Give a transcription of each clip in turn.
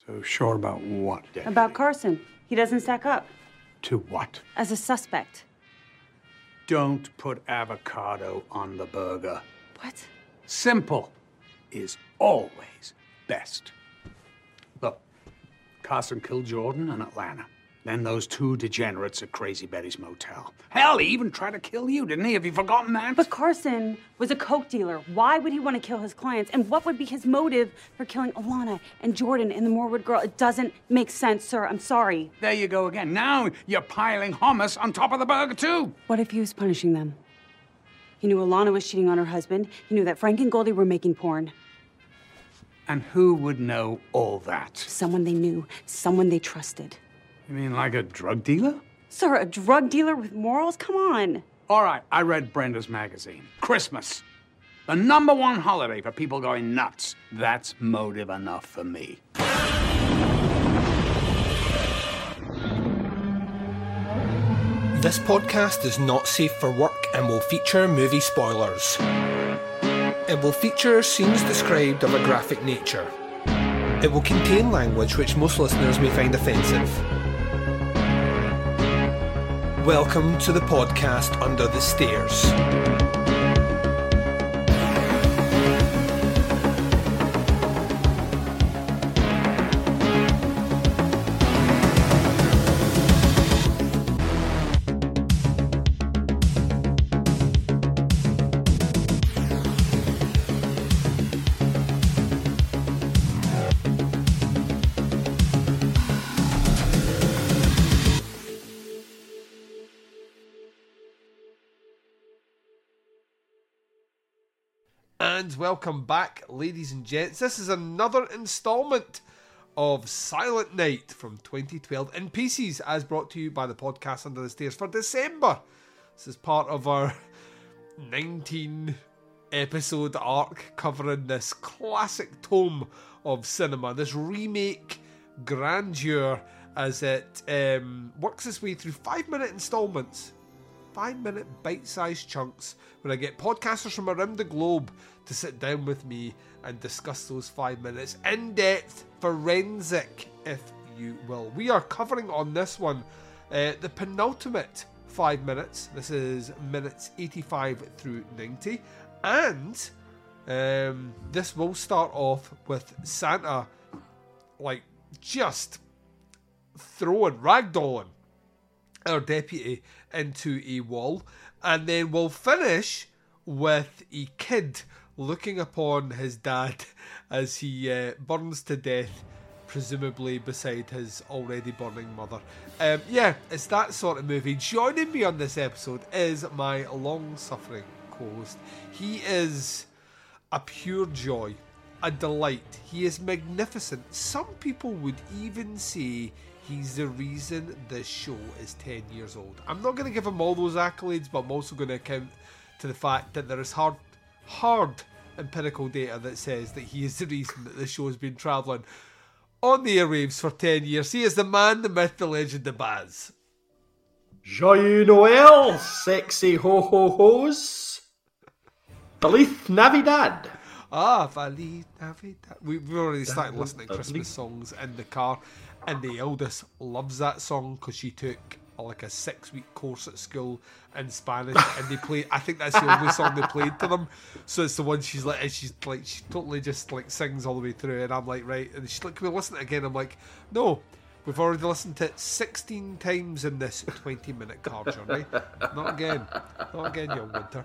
So sure about what, Deputy? About Carson. He doesn't stack up. To what? As a suspect. Don't put avocado on the burger. What? Simple is always best. Look, Carson killed Jordan in Atlanta. Then those two degenerates at Crazy Betty's motel. Hell, he even tried to kill you, didn't he? Have you forgotten that? But Carson was a coke dealer. Why would he want to kill his clients? And what would be his motive for killing Alana and Jordan and the Morwood girl? It doesn't make sense, sir. I'm sorry. There you go again. Now you're piling hummus on top of the burger, too. What if he was punishing them? He knew Alana was cheating on her husband. He knew that Frank and Goldie were making porn. And who would know all that? Someone they knew. Someone they trusted. You mean like a drug dealer? Sir, a drug dealer with morals? Come on. All right, I read Brenda's magazine. Christmas. The #1 holiday for people going nuts. That's motive enough for me. This podcast is not safe for work and will feature movie spoilers. It will feature scenes described of a graphic nature. It will contain language which most listeners may find offensive. Welcome to the podcast Under the Stairs. And welcome back, ladies and gents. This is another instalment of Silent Night from 2012 in pieces, as brought to you by the podcast Under the Stairs for December. This is part of our 19 episode arc covering this classic tome of cinema, this remake grandeur as it works its way through 5-minute installments, 5-minute bite-sized chunks, where I get podcasters from around the globe to sit down with me and discuss those 5 minutes. In-depth, forensic, if you will. We are covering on this one the penultimate 5 minutes. This is minutes 85 through 90. And this will start off with Santa, like, just ragdolling our deputy into a wall. And then we'll finish with a kid looking upon his dad as he burns to death, presumably beside his already burning mother. Yeah, it's that sort of movie. Joining me on this episode is my long-suffering co-host. He is a pure joy, a delight. He is magnificent. Some people would even say he's the reason this show is 10 years old. I'm not going to give him all those accolades, but I'm also going to account to the fact that there is hard empirical data that says that he is the reason that this show has been travelling on the airwaves for 10 years. He is the man, the myth, the legend, the Baz. Joyeux Noël, sexy ho-ho-hos. Feliz Navidad. Feliz Navidad. We've already started listening to Christmas songs in the car, and the eldest loves that song because she took like a 6-week course at school in Spanish, and they play. I think that's the only song they played to them. So it's the one she totally just like sings all the way through, and I'm like, right. And she's like, can we listen to it again? I'm like, no, we've already listened to it 16 times in this 20-minute car journey. Not again, young Winter.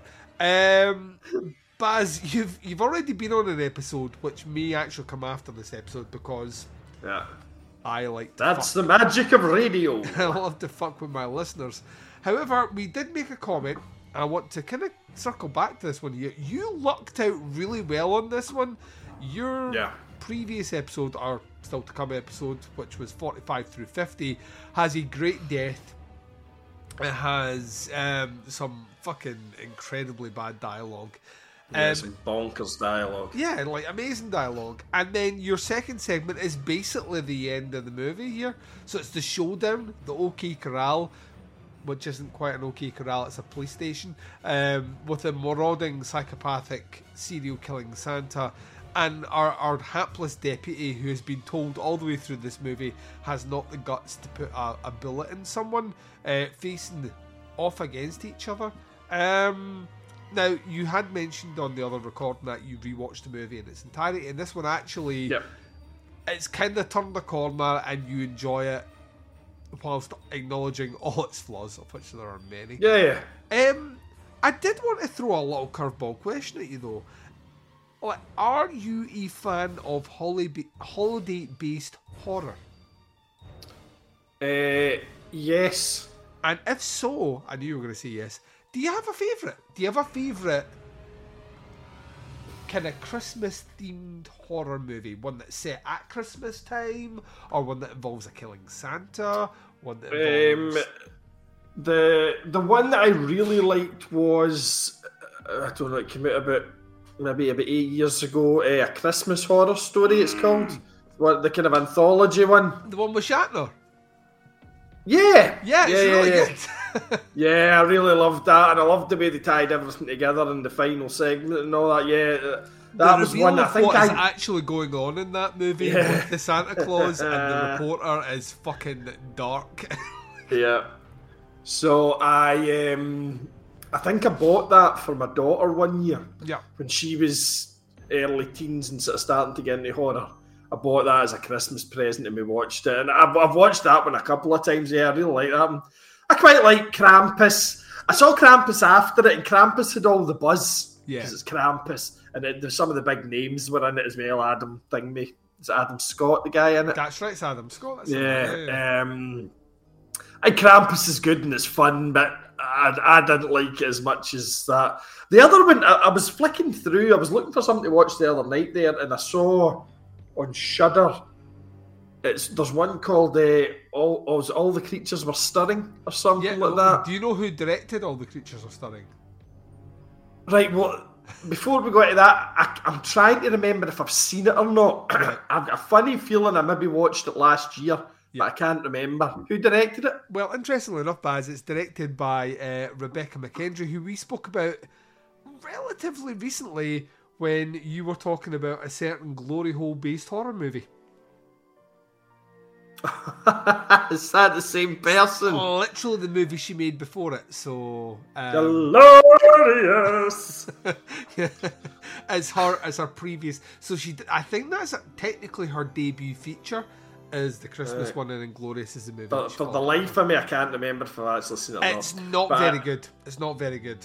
Baz, you've already been on an episode which may actually come after this episode because I like to That's the magic of radio. I love to fuck with my listeners. However, we did make a comment. I want to kind of circle back to this one here. You lucked out really well on this one. Your previous episode, or still to come episode, which was 45 through 50, has a great death. It has some fucking incredibly bad dialogue. Some bonkers dialogue. Yeah, like amazing dialogue. And then your second segment is basically the end of the movie here. So it's the showdown, the OK Corral, which isn't quite an OK Corral, it's a police station, with a marauding, psychopathic, serial killing Santa And our hapless deputy, who has been told all the way through this movie, has not the guts to put a bullet in someone, facing off against each other. Now, you had mentioned on the other recording that you rewatched the movie in its entirety, and this one actually, it's kind of turned the corner and you enjoy it whilst acknowledging all its flaws, of which there are many. Yeah. I did want to throw a little curveball question at you, though. Like, are you a fan of holiday-based horror? Yes. And if so, I knew you were going to say yes. Do you have a favourite? Do you have a favourite kind of Christmas-themed horror movie? One that's set at Christmas time? Or one that involves a killing Santa? One that involves... The one that I really liked was... I don't know, it came out about 8 years ago. A Christmas Horror Story, it's called. What, the kind of anthology one. The one with Shatner? Yeah, it's really good. Yeah, I really loved that, and I loved the way they tied everything together in the final segment and all that. Yeah, that was one I think what is actually going on in that movie with the Santa Claus and the reporter is fucking dark. Yeah. So I think I bought that for my daughter one year. Yeah. When she was early teens and sort of starting to get into horror. I bought that as a Christmas present and we watched it. And I've watched that one a couple of times. Yeah, I really like that one. I quite like Krampus. I saw Krampus after it, and Krampus had all the buzz. Yeah. Because it's Krampus. And there's some of the big names were in it as well. Adam Thingy. Is it Adam Scott, the guy in it? That's right, it's Adam Scott. That's And Krampus is good and it's fun, but I didn't like it as much as that. The other one, I was flicking through. I was looking for something to watch the other night there, and I saw on Shudder, there's one called All the Creatures Were Stirring or something like that. Do you know who directed All the Creatures Were Stirring? Right, well, before we go into that, I'm trying to remember if I've seen it or not. I've got a funny feeling I maybe watched it last year, but I can't remember. Who directed it? Well, interestingly enough, Baz, it's directed by Rebecca McKendry, who we spoke about relatively recently when you were talking about a certain glory hole-based horror movie. Is that the same person? Literally the movie she made before it, so... Glorious! as her previous... So I think that's technically her debut feature, is the Christmas one, and Inglorious is the movie. But for the life of me, I can't remember if I've actually seen it or not. It's not very good. It's not very good.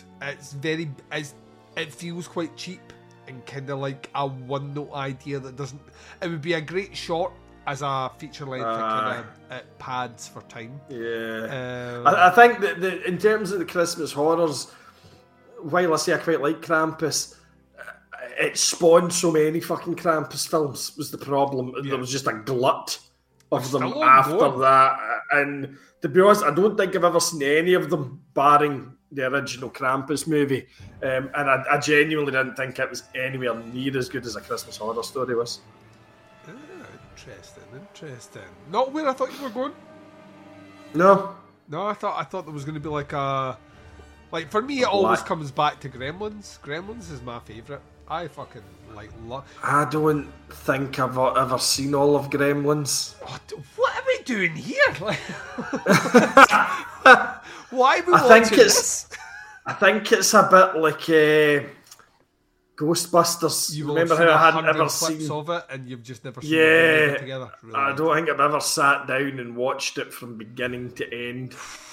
It feels quite cheap and kind of like a one-note idea that doesn't... It would be a great short as a feature length that kind of it pads for time. Yeah. I think that in terms of the Christmas horrors, while I say I quite like Krampus, it spawned so many fucking Krampus films was the problem. Yeah. There was just a glut of them after that. And to be honest, I don't think I've ever seen any of them, barring the original Krampus movie. And I genuinely didn't think it was anywhere near as good as A Christmas Horror Story was. Interesting. Not where I thought you were going. No, I thought there was going to be like a... Like, for me, it always comes back to Gremlins. Gremlins is my favourite. I fucking I don't think I've ever seen all of Gremlins. What are we doing here? Why are we watching this? I think it's a bit like Ghostbusters. You remember how I hadn't ever seen of it, and you've just never seen it together. Really. I don't think I've ever sat down and watched it from beginning to end.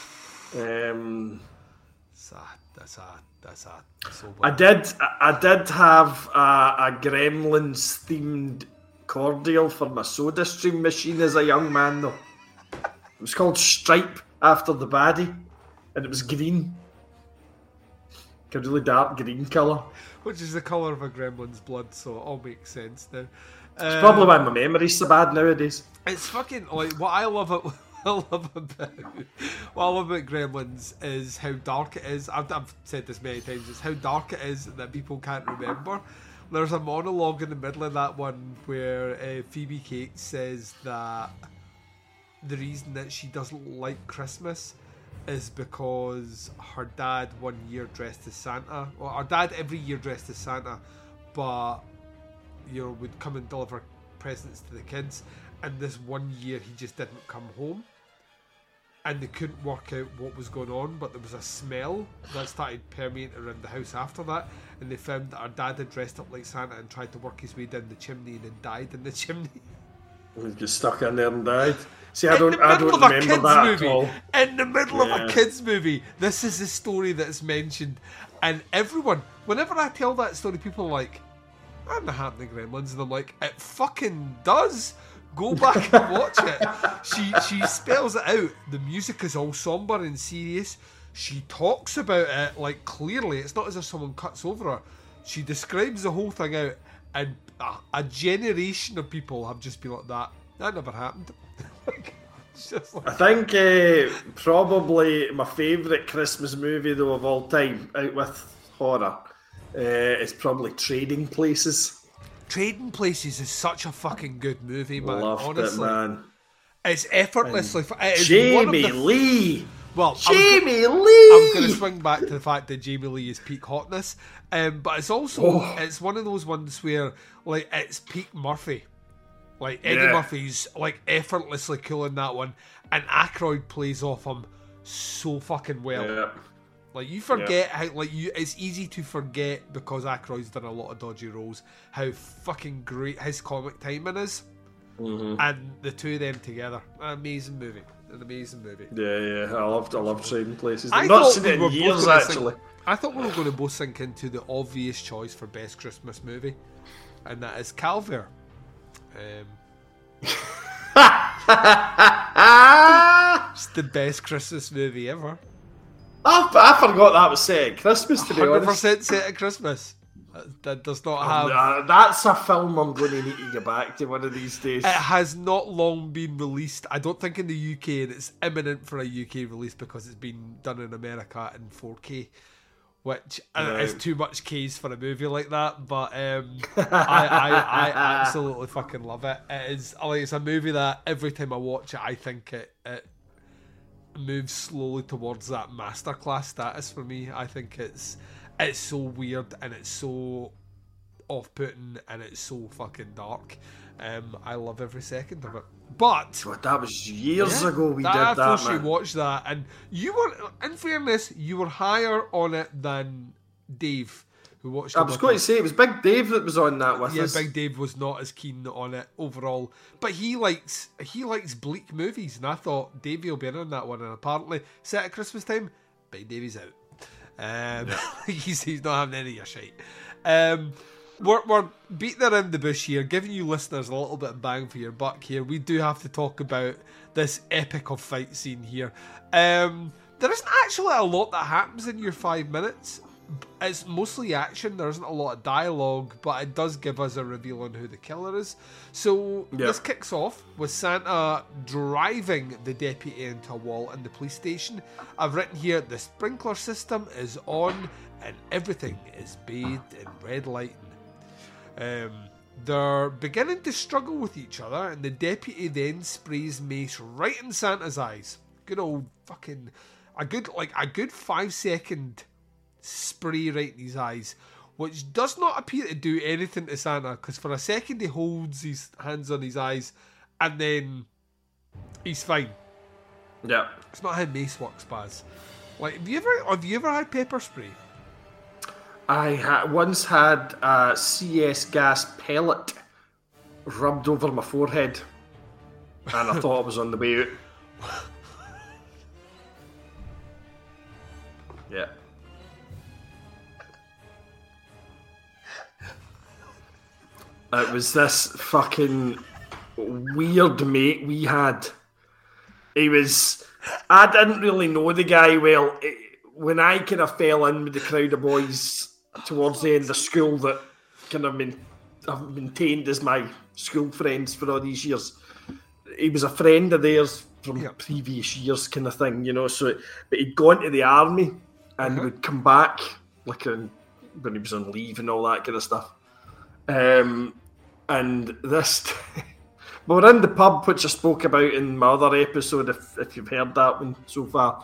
That's so bad. I did have a Gremlins themed cordial for my Soda Stream machine as a young man, though. It was called Stripe after the baddie, and it was green. A really dark green colour. Which is the colour of a gremlin's blood, so it all makes sense now. It's probably why my memory's so bad nowadays. It's fucking like what I love about Gremlins is how dark it is. I've said this many times. It's how dark it is that people can't remember. There's a monologue in the middle of that one where Phoebe Cates says that the reason that she doesn't like Christmas is because her dad one year dressed as Santa. Well, her dad every year dressed as Santa, but would come and deliver presents to the kids, and this one year he just didn't come home, and they couldn't work out what was going on, but there was a smell that started permeating around the house after that, and they found that our dad had dressed up like Santa and tried to work his way down the chimney and then died in the chimney. He got stuck in there and died. See, I don't remember that movie, at all. In the middle of a kids' movie, this is the story that's mentioned, and everyone, whenever I tell that story, people are like, "I'm not happening, Gremlins," and I'm like, "It fucking does." Go back and watch it. She spells it out. The music is all somber and serious. She talks about it like clearly. It's not as if someone cuts over her. She describes the whole thing out, and a generation of people have just been like, that never happened. I think probably my favourite Christmas movie though of all time, out with horror, is probably Trading Places. Trading Places is such a fucking good movie, man. Loved honestly, it, man. It's effortlessly. It is Jamie Lee. Well, Jamie Lee. I'm going to swing back to the fact that Jamie Lee is peak hotness, but it's also it's one of those ones where like it's peak Murphy. Like Eddie Murphy's like effortlessly cool in that one, and Aykroyd plays off him so fucking well. Yeah. Like you forget how it's easy to forget because Aykroyd's done a lot of dodgy roles how fucking great his comic timing is, and the two of them together, an amazing movie. Yeah, I love Trading Places. I I've not thought seen we it were in both years gonna actually. I thought we were going to both sink into the obvious choice for best Christmas movie, and that is Calvert. It's the best Christmas movie ever. I forgot that was set at Christmas, to be 100% honest. set at Christmas. That does not have... That's a film I'm going to need to get back to one of these days. It has not long been released. I don't think in the UK, and it's imminent for a UK release because it's been done in America in 4K, which is too much K's for a movie like that, but I absolutely fucking love it. It's a movie that every time I watch it, I think it moves slowly towards that masterclass status for me. I think it's so weird and it's so off-putting and it's so fucking dark. I love every second of it. But that was years ago we did that, I first man. watched that, and you were, in fairness, you were higher on it than Dave, who watched it. I was going to say, it was Big Dave that was on that with us. Yeah, Big Dave was not as keen on it overall, but he likes bleak movies, and I thought Davey will be in on that one, and apparently set at Christmas time, Big Davey's out. He's not having any of your shit. We're beating around the bush here, giving you listeners a little bit of bang for your buck here. We do have to talk about this epic of fight scene here. There isn't actually a lot that happens in your 5 minutes. It's mostly action. There isn't a lot of dialogue, but it does give us a reveal on who the killer is. So this kicks off with Santa driving the deputy into a wall in the police station. I've written here, the sprinkler system is on and everything is bathed in red lighting. They're beginning to struggle with each other, and the deputy then sprays mace right in Santa's eyes. Good old fucking a good 5-second spray right in his eyes, which does not appear to do anything to Santa, because for a second he holds his hands on his eyes and then he's fine. Yeah, it's not how mace works, Baz. Like, have you ever had pepper spray? I once had a CS gas pellet rubbed over my forehead, and I thought I was on the way out. Yeah. It was this fucking weird mate we had. I didn't really know the guy well. When I kind of fell in with the crowd of boys towards the end of school that kind of I've maintained as my school friends for all these years, he was a friend of theirs from previous years kind of thing, you know. So, but he'd gone to the army and would come back when he was on leave and all that kind of stuff. And this, we're in the pub, which I spoke about in my other episode, if you've heard that one so far.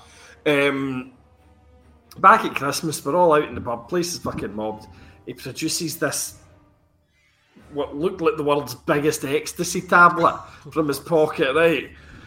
Back at Christmas, we're all out in the pub, place is fucking mobbed. He produces this what looked like the world's biggest ecstasy tablet from his pocket, right?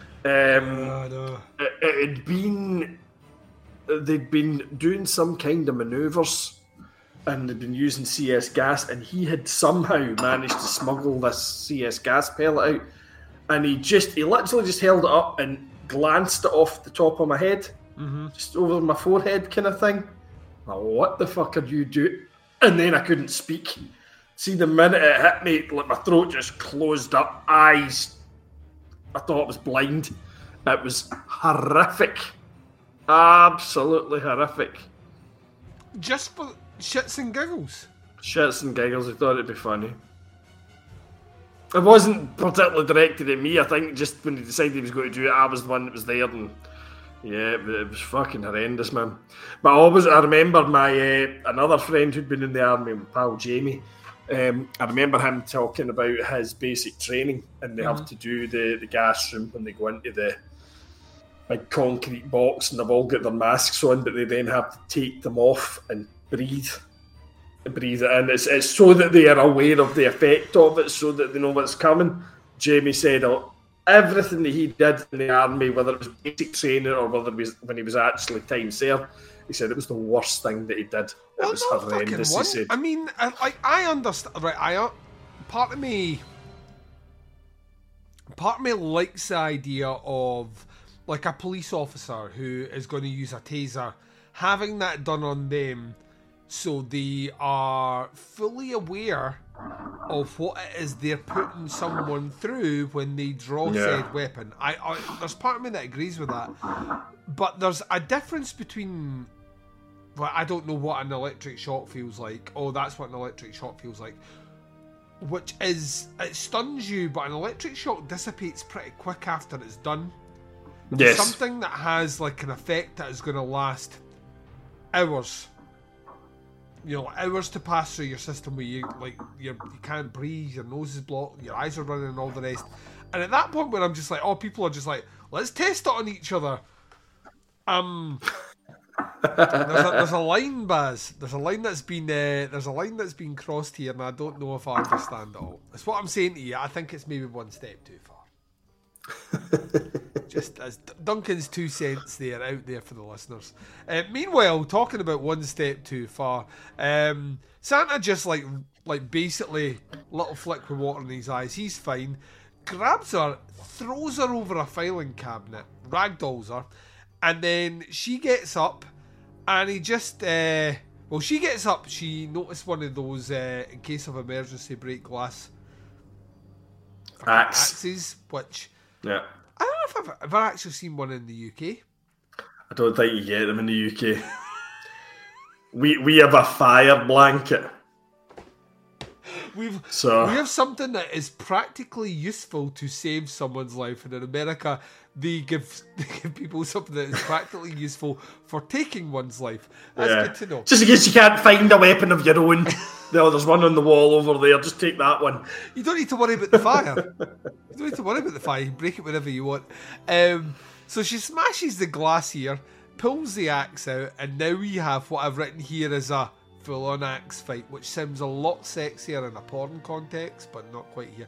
It had been... They'd been doing some kind of manoeuvres and they'd been using CS gas, and he had somehow managed to smuggle this CS gas pellet out, and he literally just held it up and glanced it off the top of my head, just over my forehead kind of thing. Like, what the fuck are you doing? And then I couldn't speak. See, the minute it hit me, like my throat just closed up, eyes. I thought I was blind. It was horrific. Absolutely horrific. Just for shits and giggles? Shits and giggles, I thought it'd be funny. It wasn't particularly directed at me. I think just when he decided he was going to do it, I was the one that was there, and yeah, it was fucking horrendous, man. But I remember my another friend who'd been in the army, my pal Jamie. I remember him talking about his basic training, and they have to do the gas room when they go into the big concrete box, and they've all got their masks on, but they then have to take them off and breathe it in. It's so that they are aware of the effect of it, so that they know what's coming. Jamie said everything that he did in the army, whether it was basic training or whether it was when he was actually time served, he said it was the worst thing that he did. It was horrendous, he said. I mean, I understand, right? Part of me likes the idea of like a police officer who is going to use a taser, having that done on them so they are fully aware of what it is they're putting someone through when they draw said weapon. There's part of me that agrees with that. But there's a difference between... Well, I don't know what an electric shock feels like. Oh, that's what an electric shock feels like. Which is... It stuns you, but an electric shock dissipates pretty quick after it's done. Yes. Something that has like an effect that is going to last hours. You know, hours to pass through your system where you can't breathe, your nose is blocked, your eyes are running, and all the rest. And at that point, where I'm just like, people are just like, let's test it on each other. There's a line, Baz. There's a line that's been crossed here, and I don't know if I understand it all. That's what I'm saying to you. I think it's maybe one step too far. Just as Duncan's 2 cents there out there for the listeners. Meanwhile, talking about one step too far, Santa just like basically little flick with water in his eyes. He's fine. Grabs her, throws her over a filing cabinet, ragdolls her, and then she gets up, and he just she gets up. She noticed one of those in case of emergency break glass axes, which. Yeah. I don't know if I've ever actually seen one in the UK. I don't think you get them in the UK. we have a fire blanket. We have something that is practically useful to save someone's life, and in America they give people something that is practically useful for taking one's life. That's good to know. Just in case you can't find a weapon of your own. There's one on the wall over there. Just take that one. You don't need to worry about the fire. You can break it whenever you want. So she smashes the glass here, pulls the axe out, and now we have what I've written here as a full-on axe fight, which sounds a lot sexier in a porn context, but not quite here.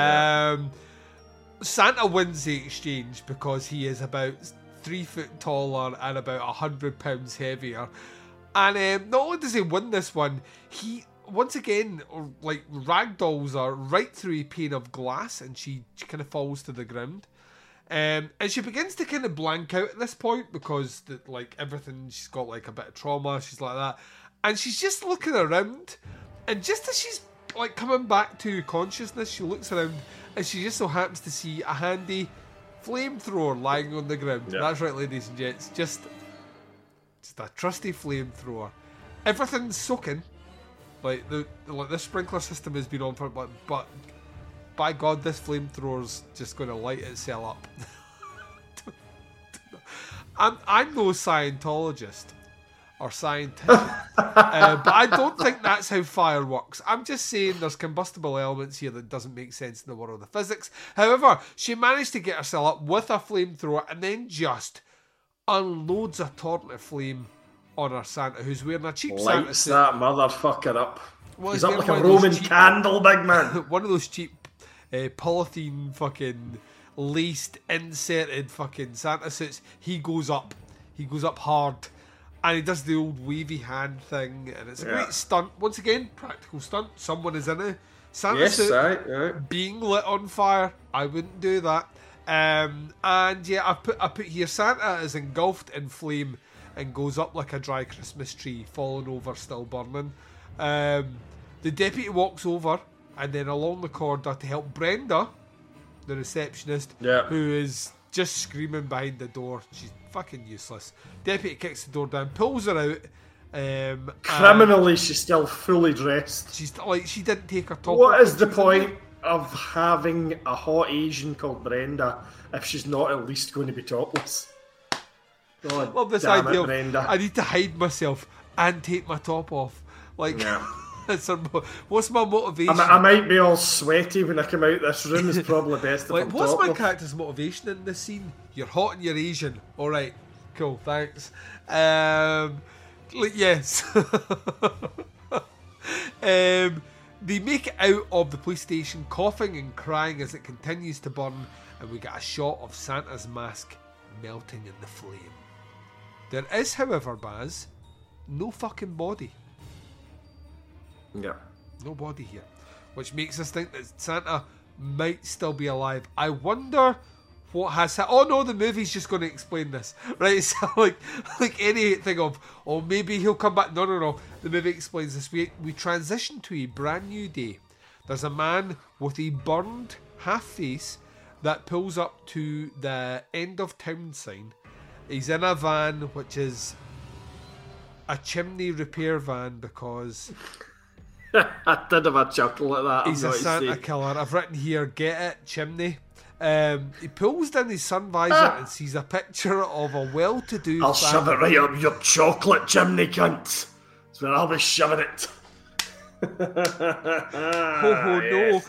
Santa wins the exchange because he is about 3 foot taller and about 100 pounds heavier. And not only does he win this one, he once again like ragdolls her right through a pane of glass, and she kind of falls to the ground. And she begins to kind of blank out at this point because everything, she's got like a bit of trauma, she's like that. And she's just looking around, and just as she's like coming back to consciousness, she looks around and she just so happens to see a handy flamethrower lying on the ground. Yeah. That's right, ladies and gents, just a trusty flamethrower. Everything's soaking. Like this sprinkler system has been on for, but by God, this flamethrower's just going to light itself up. I'm no Scientologist or scientist, but I don't think that's how fire works. I'm just saying there's combustible elements here that doesn't make sense in the world of physics. However, she managed to get herself up with a flamethrower and then just unloads a torrent of flame on her Santa, who's wearing a cheap Santa Lights suit. that motherfucker up. He's up like a Roman candle, big man. One of those cheap polythene fucking laced, inserted fucking Santa suits. He goes up hard, and he does the old wavy hand thing, and it's a great stunt. Once again, practical stunt. Someone is in a Santa suit being lit on fire. I wouldn't do that. And yeah, I put here, Santa is engulfed in flame and goes up like a dry Christmas tree, falling over, still burning. The deputy walks over and then along the corridor to help Brenda, the receptionist, who is just screaming behind the door. She's fucking useless. Deputy kicks the door down, pulls her out. Criminally, she's still fully dressed. She's like, she didn't take her top off. What is the point of having a hot Asian called Brenda if she's not at least going to be topless? God, love this damn idea it, Brenda. I need to hide myself and take my top off. Like, what's my motivation? I might be all sweaty when I come out this room. It's probably best if like, I'm what's my topless. character's motivation in this scene? You're hot and you're Asian. All right, cool, thanks. Yes. They make it out of the police station, coughing and crying as it continues to burn, and we get a shot of Santa's mask melting in the flame. There is, however, Baz, no fucking body. Yeah. No body here. Which makes us think that Santa might still be alive. I wonder what has happened. Oh no, the movie's just going to explain this. Right, so like anything of, oh maybe he'll come back. No. The movie explains this. We transition to a brand new day. There's a man with a burned half face that pulls up to the end of town sign. He's in a van, which is a chimney repair van, because I did have a chuckle at that. he's a Santa killer. I've written here, get it, chimney. He pulls down his sun visor and sees a picture of a well-to-do I'll shove it right up your chocolate chimney, cunt. That's where I'll be shoving it. No.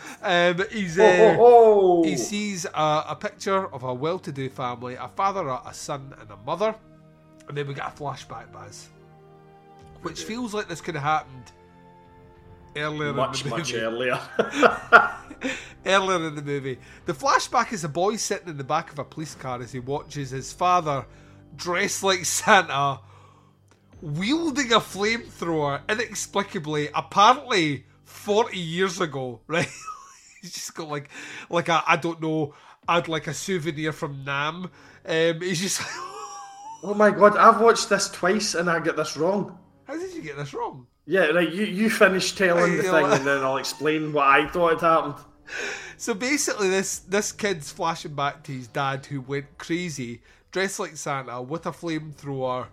He sees a picture of a well-to-do family, a father, a son and a mother, and then we get a flashback, Baz, which feels like this could have happened earlier in the movie. Much earlier. Earlier in the movie. The flashback is a boy sitting in the back of a police car as he watches his father, dressed like Santa, wielding a flamethrower inexplicably, apparently 40 years ago, right? He's just got like a, I don't know, I'd like a souvenir from Nam. He's just oh my god, I've watched this twice and I get this wrong. How did you get this wrong? Yeah, right, you finish telling the thing and then I'll explain what I thought had happened. So basically this kid's flashing back to his dad who went crazy, dressed like Santa with a flamethrower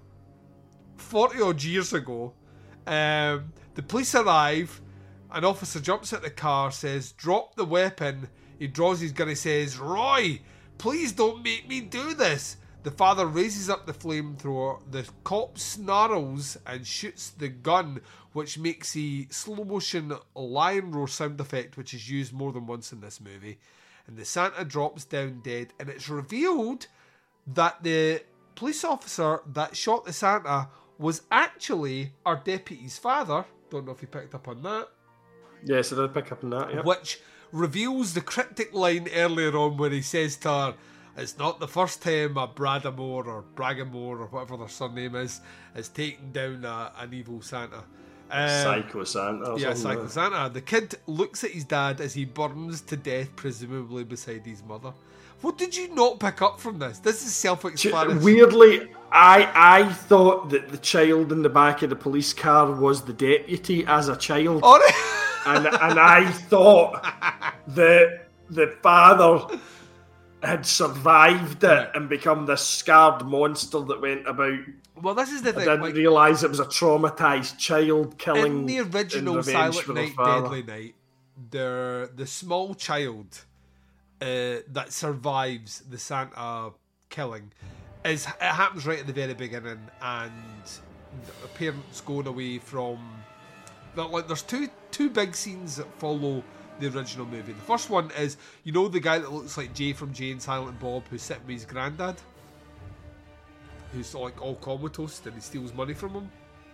40 odd years ago. The police arrive, an officer jumps at the car, says, drop the weapon. He draws his gun and says, Roy, please don't make me do this. The father raises up the flamethrower, the cop snarls and shoots the gun, which makes a slow motion lion roar sound effect, which is used more than once in this movie. And the Santa drops down dead, and it's revealed that the police officer that shot the Santa was actually our deputy's father. Don't know if you picked up on that. Yes, I did pick up on that, yeah. Which reveals the cryptic line earlier on where he says to her, it's not the first time a Bradamore or Bragamore or whatever their surname is taken down an evil Santa. Psycho Santa. Yeah, Psycho Santa. The kid looks at his dad as he burns to death, presumably beside his mother. What did you not pick up from this? This is self-explanatory. Weirdly, I thought that the child in the back of the police car was the deputy as a child. Oh, and I thought that the father had survived it and become this scarred monster that went about. Well, this is the thing. I didn't realise it was a traumatised child killing. In the original Silent Night, Deadly Night, the small child that survives the Santa killing it happens right at the very beginning, and the parents going away from. There's two big scenes that follow the original movie. The first one is, you know, the guy that looks like Jay from Jay and Silent Bob who's sitting with his granddad, who's like all comatose and he steals money from him.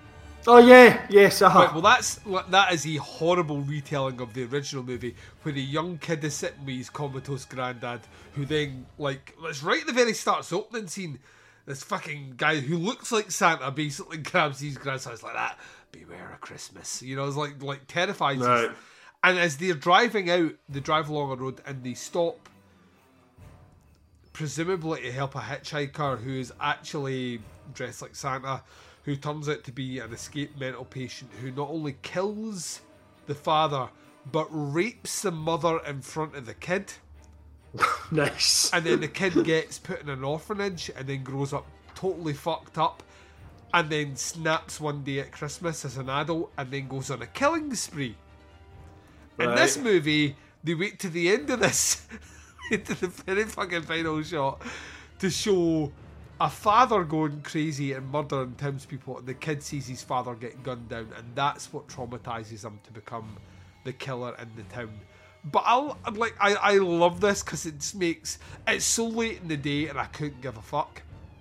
Oh yeah, yes. Right, well, that is a horrible retelling of the original movie, where the young kid is sitting with his comatose granddad, who then, like, it's right at the very start, it's the opening scene. This fucking guy who looks like Santa basically grabs his grandson. It's like that. Beware of Christmas. You know, it's like terrifies us. Right. And as they're driving out, they drive along a road and they stop, presumably to help a hitchhiker who is actually dressed like Santa, who turns out to be an escaped mental patient who not only kills the father, but rapes the mother in front of the kid. Nice. And then the kid gets put in an orphanage and then grows up totally fucked up and then snaps one day at Christmas as an adult and then goes on a killing spree. In this movie, they wait to the end of this, to the very fucking final shot, to show a father going crazy and murdering townspeople, and the kid sees his father get gunned down, and that's what traumatizes him to become the killer in the town. But I love this because it just makes it's so late in the day and I couldn't give a fuck.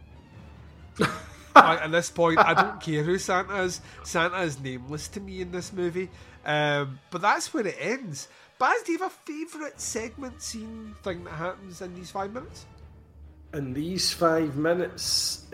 At this point, I don't care who Santa is. Santa is nameless to me in this movie. But that's where it ends. Baz, do you have a favourite segment, scene, thing that happens in these 5 minutes? In these 5 minutes,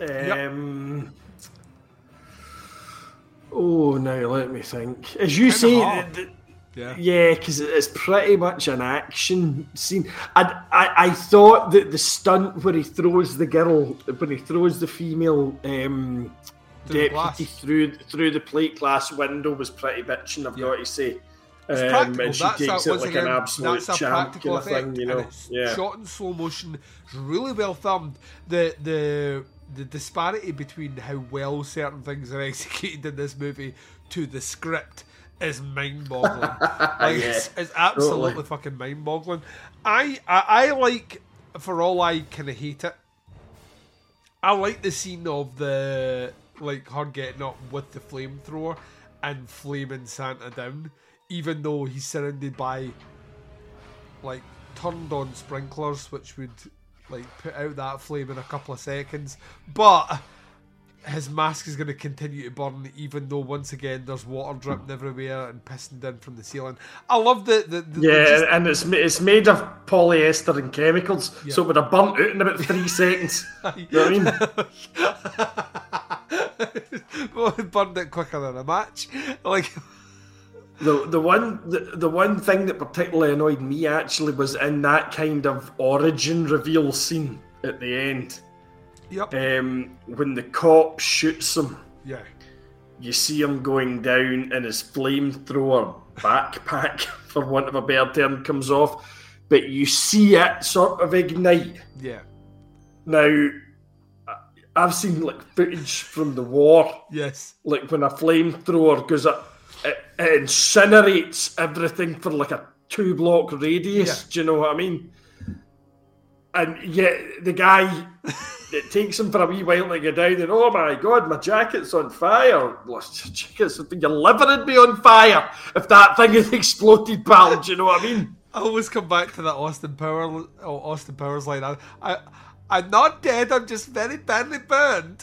oh, now let me think. As you say, yeah, because it's pretty much an action scene. I thought that the stunt where he throws the girl, when he throws the female deputy through the plate glass window was pretty bitchin', I've got to say. It's practical. And she takes it like an absolute champ kind of thing, you know. It's shot in slow motion. It's really well filmed. The disparity between how well certain things are executed in this movie to the script is mind-boggling. It's absolutely fucking mind-boggling. I like, for all I kind of hate it, I like the scene of her getting up with the flamethrower and flaming Santa down, even though he's surrounded by turned on sprinklers, which would put out that flame in a couple of seconds. But his mask is going to continue to burn, even though once again there's water dripping everywhere and pissing down from the ceiling. I love and it's made of polyester and chemicals, so it would have burnt out in about 3 seconds. You know what I mean? Well, it burned it quicker than a match. The one thing that particularly annoyed me actually was in that kind of origin reveal scene at the end. Yep. When the cop shoots him, you see him going down and his flamethrower backpack, for want of a better term, comes off, but you see it sort of ignite. Yeah. Now, I've seen footage from the war. Yes. When a flamethrower goes up, it incinerates everything for a 2-block radius. Do you know what I mean? And yet the guy, it takes him for a wee while to go down and, oh my God, my jacket's on fire. Your liver would be on fire if that thing had exploded, pal. Do you know what I mean? I always come back to that Austin Powers line. I'm not dead, I'm just very badly burned.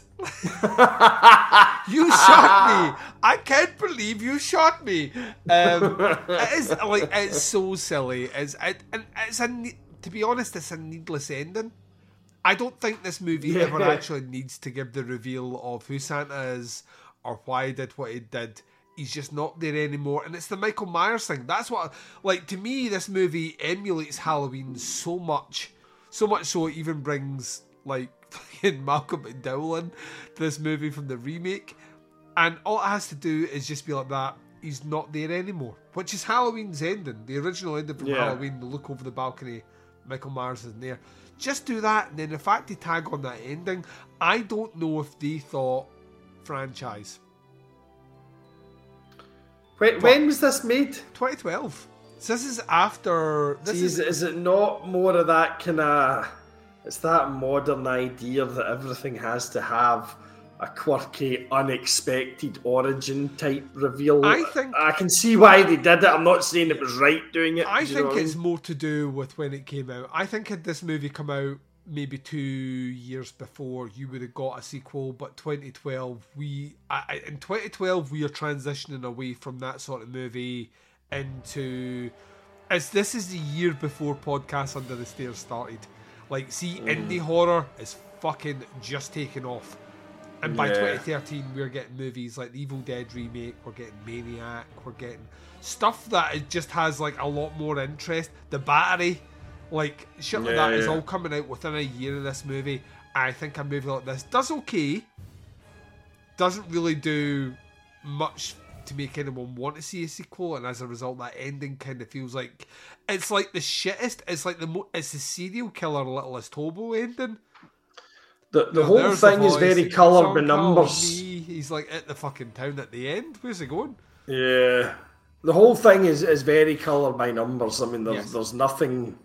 You shot me. I can't believe you shot me. It is it's so silly. To be honest, it's a needless ending. I don't think this movie ever actually needs to give the reveal of who Santa is or why he did what he did. He's just not there anymore. And it's the Michael Myers thing. That's what, to me, this movie emulates Halloween so much. So much so it even brings, fucking Malcolm McDowell in to this movie from the remake. And all it has to do is just be like that. He's not there anymore. Which is Halloween's ending. The original ending from Halloween, the look over the balcony, Michael Myers isn't there. Just do that, and then the fact they tag on that ending, I don't know if they thought franchise. When was this made? 2012. So this is after... Is it not more of that kind of... It's that modern idea that everything has to have a quirky, unexpected origin type reveal. I can see why they did it. I'm not saying it was right doing it. I think it's more to do with when it came out. I think had this movie come out maybe 2 years before you would have got a sequel, but 2012 in 2012 we are transitioning away from that sort of movie into this is the year before Podcast Under the Stairs started. Like, see, indie horror is fucking just taking off. And by 2013, we're getting movies like the Evil Dead remake, we're getting Maniac, we're getting stuff that it just has like a lot more interest. The Battery, like shit like that is all coming out within a year of this movie. I think a movie like this does okay. Doesn't really do much to make anyone want to see a sequel, and as a result, that ending kind of feels like it's like the shittest. It's like it's the serial killer Littlest Hobo ending. The whole thing is very coloured with numbers. He's like at the fucking town at the end. Where's he going? Yeah, the whole thing is very coloured by numbers. I mean, there's nothing.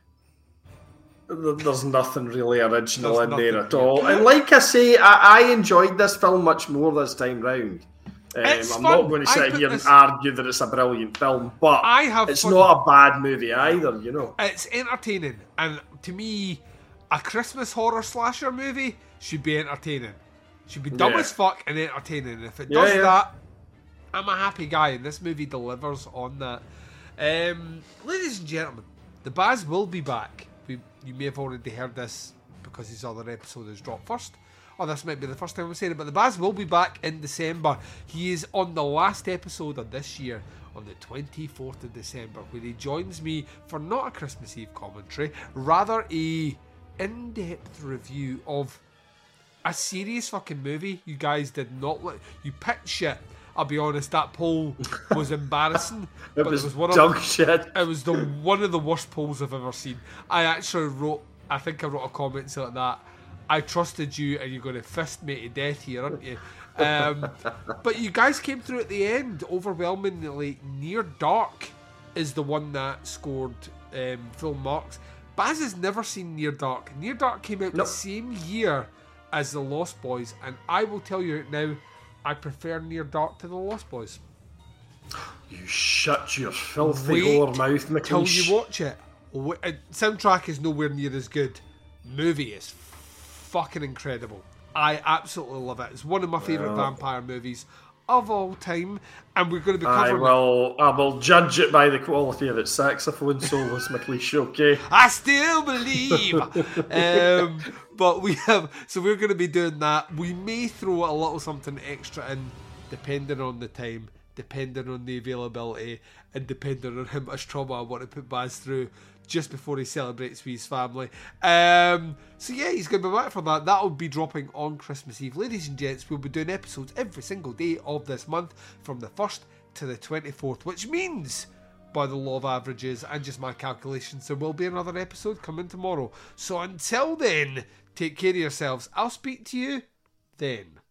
There's nothing really original in there at all. And like I say, I enjoyed this film much more this time round. I'm not going to sit here and argue that it's a brilliant film, but it's not a bad movie either, you know. It's entertaining, and to me, a Christmas horror slasher movie should be entertaining. Should be dumb as fuck and entertaining. And if it does that, I'm a happy guy, and this movie delivers on that. Ladies and gentlemen, the Baz will be back. You may have already heard this because his other episode has dropped first. Or this might be the first time I'm saying it, but the Baz will be back in December. He is on the last episode of this year, on the 24th of December, where he joins me for not a Christmas Eve commentary, rather a in-depth review of a serious fucking movie. You guys did not you picked shit. I'll be honest, that poll was embarrassing. It was dog shit. It was one of the worst polls I've ever seen. I wrote a comment saying like that. I trusted you, and you're going to fist me to death here, aren't you? But you guys came through at the end overwhelmingly. Near Dark is the one that scored full marks. Baz has never seen Near Dark. Near Dark came out the same year as The Lost Boys, and I will tell you now, I prefer Near Dark to The Lost Boys. You shut your filthy whore mouth, McLeish. Till you watch it. Soundtrack is nowhere near as good. Movie is fucking incredible. I absolutely love it. It's one of my favourite vampire movies of all time, and we're going to be covering I will judge it by the quality of its saxophone solos, McLeish, okay? I still believe. But we're going to be doing that. We may throw a little something extra in, depending on the time, depending on the availability, and depending on how much trauma I want to put Baz through just before he celebrates with his family. So yeah, he's going to be back for that. That'll be dropping on Christmas Eve. Ladies and gents, we'll be doing episodes every single day of this month from the 1st to the 24th, which means, by the law of averages and just my calculations, there will be another episode coming tomorrow. So until then, take care of yourselves. I'll speak to you then.